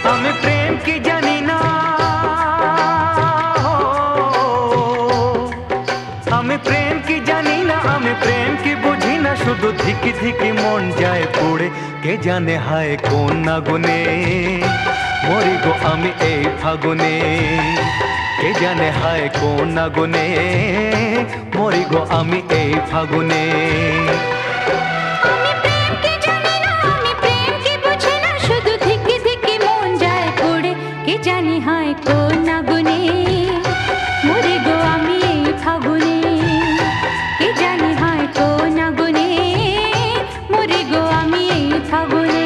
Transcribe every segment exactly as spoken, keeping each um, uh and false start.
আমি প্রেম কি জানি না, আমি প্রেম কি জানি না, আমি প্রেম কি বুঝি না, শুধু ধিকি ধিকি মন যায় পুড়ে। কে জানে হায় কোন আগুনে মরি গো আমি এই ফাগুনে। কে জানে হায় কোন আগুনে মরি গো আমি এই ফাগুনে। আমি প্রেম কি জানি না, আমি প্রেম কি বুঝি না, শুধু ধিকি ধিকি মন যায় পুড়ে। কে জানি হায় কোন আগুনে মরি গো আমি এই ফাগুনে। কে জানি হায় কোন আগুনে মরি গো আমি এই ফাগুনে।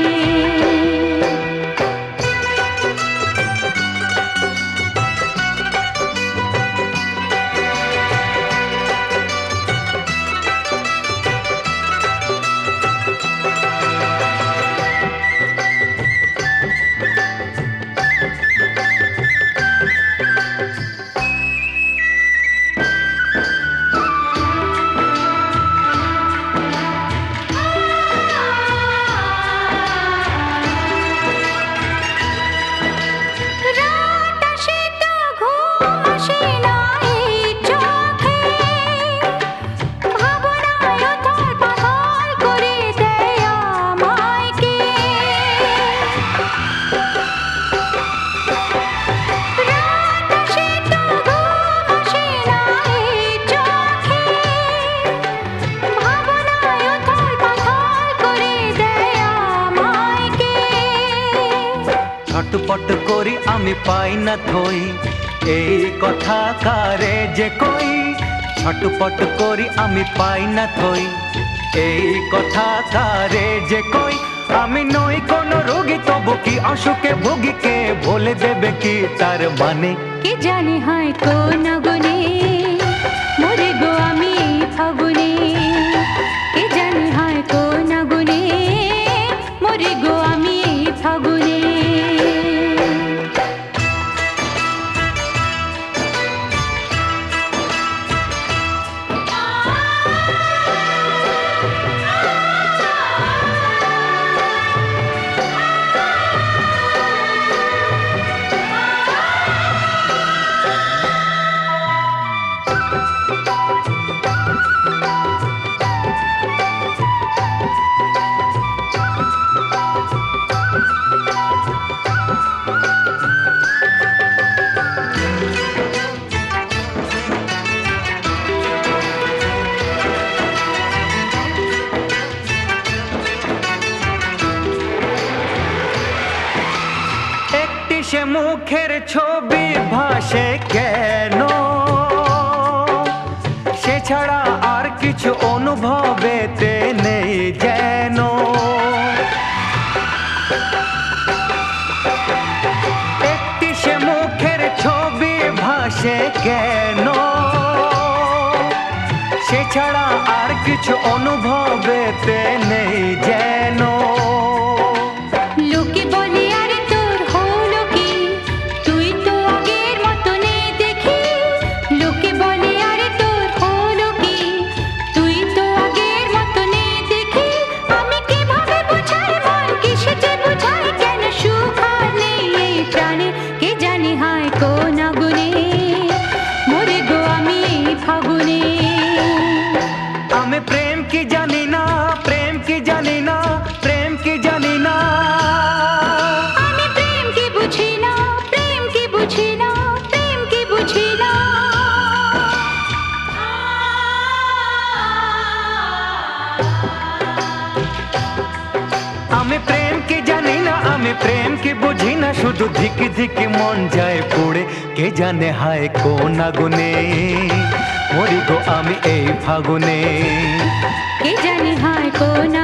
রাত আসে তো ঘুম আসে না এই চোখে, ভাবনায় উথাল পাথাল করে দেয় আমায় কে। রাত আসে তো ঘুম আসে না এই চোখে, ভাবনায় উথাল পাথাল করে দেয় আমায় কে। ছটপট করি আমি পাই না থই, এই কথা কারে যে কই। ছটপট করি আমি পাই না থই, এই কথা কারে যে কই। আমি নই কোনো রোগী, তবু কি অসুখে ভুগি, কে বলে দেবে কি তার মানে। কে জানে হায় কোন আগুনে মরে গো আমি এই ফাগুনে। কে জানে হায় কোন আগুনে মরে গো আমি এই ফাগুনে। একটি সে মুখের ছবি ভাসে কেন, সে ছাড়া আর কিছু অনুভবেতে নেই যেন। একটি সে মুখের ছবি ভাসে কেন, সে ছাড়া আর কিছু অনুভবেতে নেই যেন। লোকে বলে আরে তোর হলো কি, তুই তো আগের মতো নেই দেখি। লোকে বলে আরে তোর হলো কি, তুই তো আগের মতো নেই দেখি। আমি কিভাবে বুঝাই মন কিসে যে বুঝাই, কেন সুখ আর নেই এই প্রাণে। কে জানে হায় কোন আগুনে মরে গো আমি এই ফাগুনে। আমি প্রেম কি জানি না, প্রেম কি জানি না, প্রেম কি জানি না। আমি প্রেম কি বুঝি না, প্রেম কি বুঝি না, প্রেম কি বুঝি না। আমি প্রেম কি জানি না, আমি প্রেম কি বুঝি না, শুধু ধিকি ধিকি মন যায় পুড়ে। কে জানে হায় কোন আগুনে মরি গো আমি এই ফাগুনে। কে জানে হায় কোন